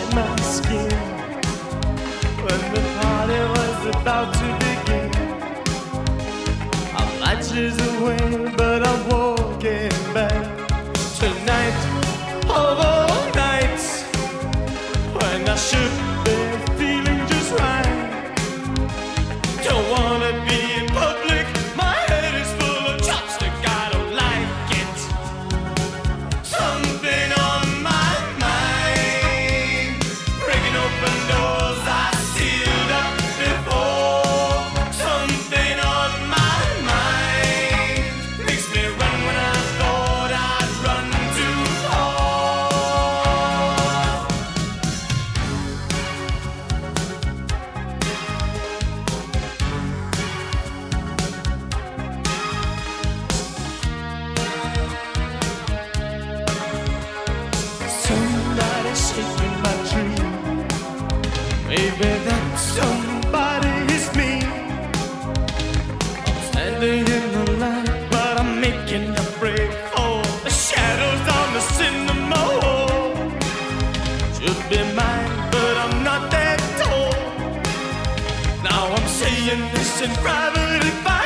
my skin when the party was about to begin. Our lights is away, but I'm walking back tonight, all night, when I should be feeling just right. Don't wanna be in public, my head is full of chopstick, I don't like it. Something on my mind, breaking open doors I sealed up before. Something on my mind makes me run when I thought I'd run too far. Somebody's shaking my tree. Maybe that somebody is me. I'm standing in the light, but I'm making a break for the shadows on the cinema wall. Should be mine, but I'm not that tall. Now I'm saying this in private. If I